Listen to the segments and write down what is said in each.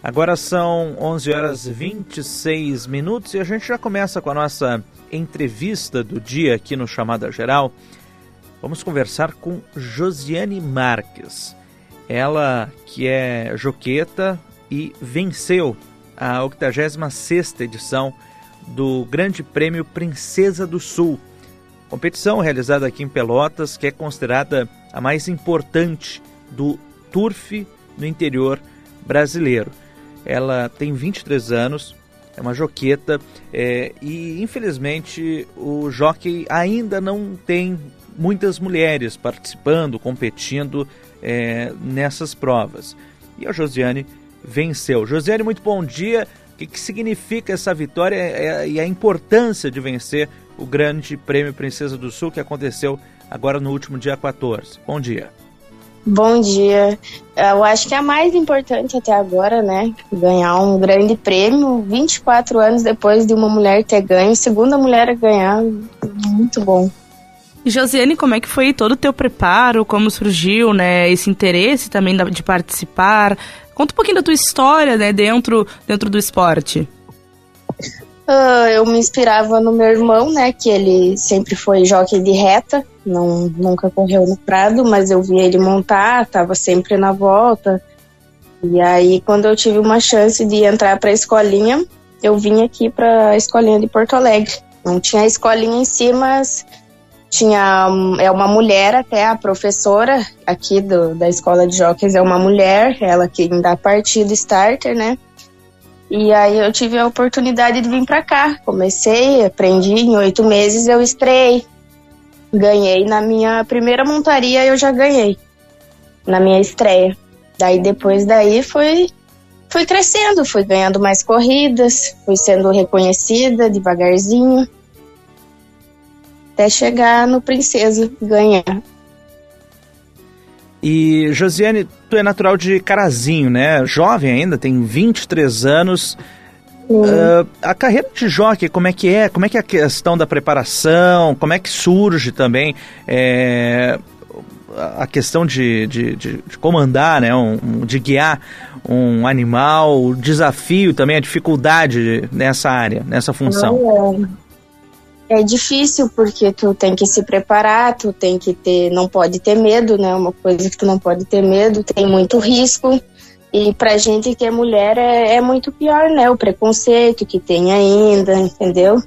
Agora são 11 horas e 26 minutos e a gente já começa com a nossa entrevista do dia aqui no Chamada Geral. Vamos conversar com Josiane Marques. Ela que é joqueta e venceu a 86ª edição do Grande Prêmio Princesa do Sul. Competição realizada aqui em Pelotas, que é considerada a mais importante do turf no interior brasileiro. Ela tem 23 anos, é uma joqueta e infelizmente o jockey ainda não tem muitas mulheres participando, competindo nessas provas. E a Josiane venceu. Josiane, muito bom dia. O que significa essa vitória e a importância de vencer o Grande Prêmio Princesa do Sul que aconteceu agora no último dia 14? Bom dia. Bom dia. Eu acho que é a mais importante até agora, né? Ganhar um grande prêmio 24 anos depois de uma mulher ter ganho, segunda mulher a ganhar. Muito bom. E Josiane, como é que foi todo o teu preparo? Como surgiu, né, esse interesse também de participar? Conta um pouquinho da tua história, né, dentro do esporte. Eu me inspirava no meu irmão, né, que ele sempre foi jockey de reta, nunca correu no prado, mas eu via ele montar, estava sempre na volta. E aí, quando eu tive uma chance de entrar para a escolinha, eu vim aqui para a escolinha de Porto Alegre. Não tinha a escolinha em si, mas tinha uma mulher até, a professora aqui da escola de jockeys é uma mulher, ela que dá partida starter, né? E aí eu tive a oportunidade de vir para cá. Comecei, aprendi, em 8 meses eu estreiei. Ganhei na minha primeira montaria, eu já ganhei. Na minha estreia. Depois daí fui crescendo, fui ganhando mais corridas, fui sendo reconhecida devagarzinho. Até chegar no Princesa, ganhar. E Josiane, tu é natural de Carazinho, né? Jovem ainda, tem 23 anos. A carreira de jockey, como é que é? Como é que é a questão da preparação? Como é que surge também a questão de comandar, né? De guiar um animal, o desafio também, a dificuldade nessa área, nessa função? É difícil porque tu tem que se preparar, tu tem que não pode ter medo, né? Uma coisa que tu não pode ter medo, tem muito risco. E pra gente que é mulher é muito pior, né? O preconceito que tem ainda, entendeu?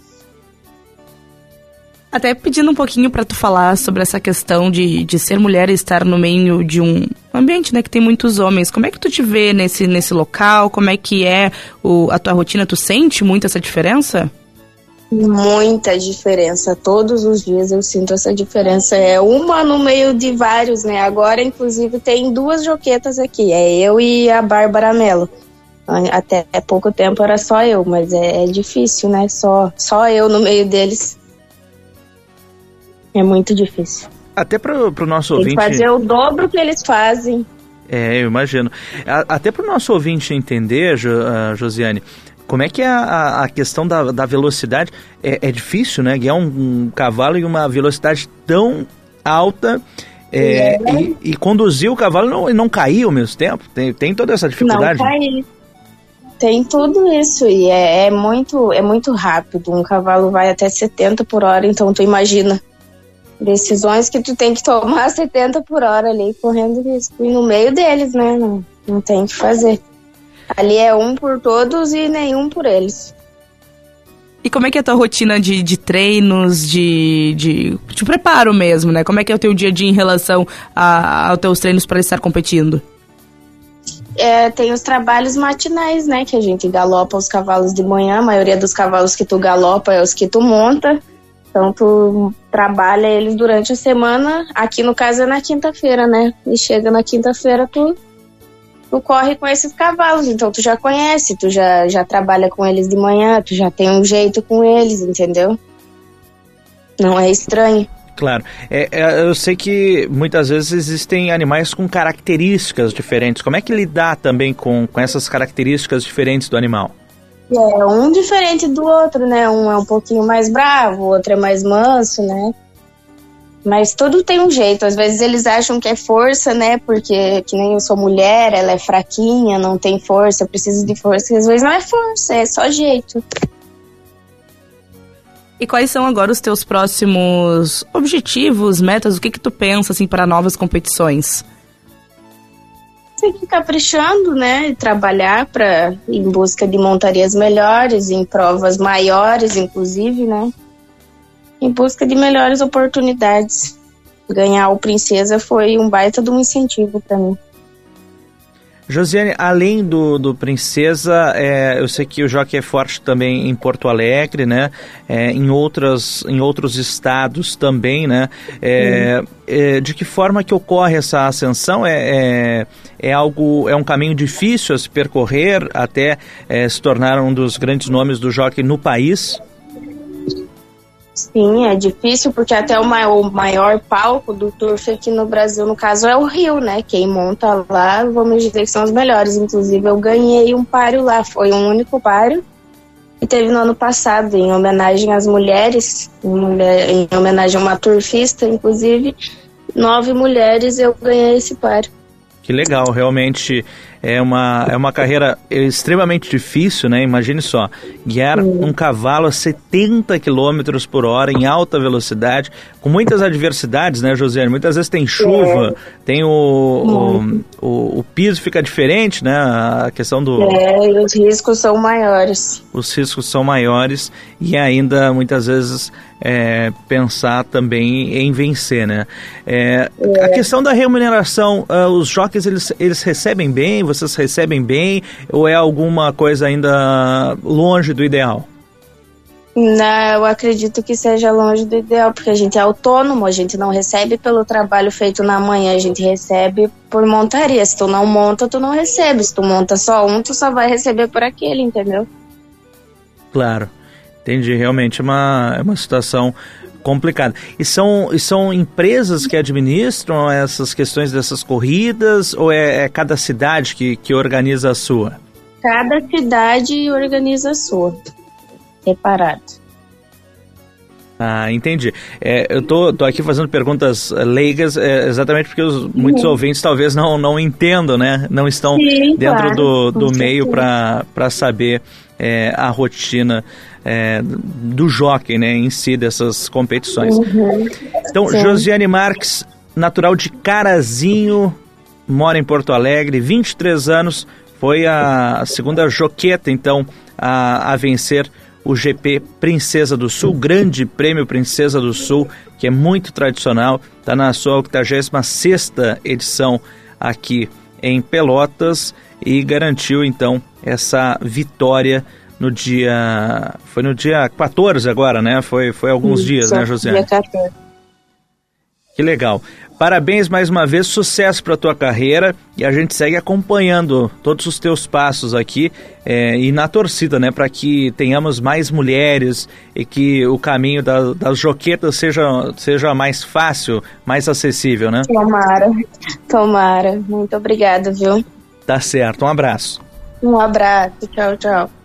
Até pedindo um pouquinho pra tu falar sobre essa questão de ser mulher e estar no meio de um ambiente, né, que tem muitos homens. Como é que tu te vê nesse local? Como é que é a tua rotina? Tu sente muito essa diferença? Muita diferença, todos os dias eu sinto essa diferença, é uma no meio de vários, né? Agora inclusive tem 2 joquetas aqui, é eu e a Bárbara Mello. Até pouco tempo era só eu, mas é difícil, né? Só eu no meio deles. É muito difícil. Até pro nosso ouvinte... Tem que fazer o dobro que eles fazem. Eu imagino. Até pro nosso ouvinte entender, Josiane, como é que é a questão da velocidade? É difícil, né? Guiar um cavalo em uma velocidade tão alta e conduzir o cavalo e não cair ao mesmo tempo? Tem toda essa dificuldade? Não cair. Tem tudo isso e é muito rápido. Um cavalo vai até 70 por hora, então tu imagina. Decisões que tu tem que tomar 70 por hora ali, correndo risco. E no meio deles, né? Não tem o que fazer. Ali é um por todos e nenhum por eles. E como é que é a tua rotina de treinos, de preparo mesmo, né? Como é que é o teu dia a dia em relação aos teus treinos para estar competindo? Tem os trabalhos matinais, né? Que a gente galopa os cavalos de manhã. A maioria dos cavalos que tu galopa é os que tu monta. Então tu trabalha eles durante a semana. Aqui no caso é na quinta-feira, né? E chega na quinta-feira tu corre com esses cavalos, então tu já conhece, tu já trabalha com eles de manhã, tu já tem um jeito com eles, entendeu? Não é estranho. Claro. Eu sei que muitas vezes existem animais com características diferentes. Como é que lidar também com essas características diferentes do animal? Um diferente do outro, né? Um é um pouquinho mais bravo, o outro é mais manso, né? Mas tudo tem um jeito. Às vezes eles acham que é força, né? Porque que nem eu sou mulher, ela é fraquinha, não tem força, eu preciso de força. Às vezes não é força, é só jeito. E quais são agora os teus próximos objetivos, metas? O que tu pensa, assim, para novas competições? Tem que caprichando, né? E trabalhar em busca de montarias melhores, em provas maiores, inclusive, né? Em busca de melhores oportunidades. Ganhar o Princesa foi um baita de um incentivo para mim. Josiane, além do Princesa, eu sei que o jockey é forte também em Porto Alegre, né? Em outros estados também, né? De que forma que ocorre essa ascensão? É um caminho difícil a se percorrer até se tornar um dos grandes nomes do jockey no país? Sim, é difícil porque até o maior palco do turf aqui no Brasil, no caso, é o Rio, né? Quem monta lá, vamos dizer que são os melhores. Inclusive, eu ganhei um páreo lá, foi um único páreo. E teve no ano passado, em homenagem às mulheres, em homenagem a uma turfista, inclusive, 9 mulheres eu ganhei esse páreo. Que legal, realmente é uma carreira extremamente difícil, né? Imagine só, guiar um cavalo a 70 km por hora em alta velocidade, com muitas adversidades, né, Josiane? Muitas vezes tem chuva, tem o piso fica diferente, né? A questão do... e os riscos são maiores. Os riscos são maiores e ainda muitas vezes pensar também em vencer, né? A questão da remuneração, os jockeys eles recebem bem, vocês recebem bem, ou é alguma coisa ainda longe do ideal? Não, eu acredito que seja longe do ideal, porque a gente é autônomo, a gente não recebe pelo trabalho feito na manhã, a gente recebe por montaria. Se tu não monta, tu não recebe. Se tu monta só um, tu só vai receber por aquele, entendeu? Claro, entendi. Realmente é uma situação complicada. E são empresas que administram essas questões dessas corridas, ou é cada cidade que organiza a sua? Cada cidade organiza a sua, separado. Ah, entendi. Eu tô aqui fazendo perguntas leigas, exatamente porque muitos ouvintes talvez não entendam, né? Não estão dentro do meio para saber a rotina do jockey, né, em si, dessas competições. Então, sim. Josiane Marques, natural de Carazinho, mora em Porto Alegre, 23 anos, foi a segunda joqueta, então, a vencer o GP Princesa do Sul, Grande Prêmio Princesa do Sul, que é muito tradicional, está na sua 86ª edição aqui em Pelotas e garantiu então essa vitória foi no dia 14 agora, né? Foi alguns dias, né, Josiane? Dia 14. Que legal. Parabéns mais uma vez, sucesso para a tua carreira e a gente segue acompanhando todos os teus passos aqui e na torcida, né, para que tenhamos mais mulheres e que o caminho das joquetas seja mais fácil, mais acessível, né? Tomara. Muito obrigada, viu? Tá certo, um abraço. Um abraço, tchau, tchau.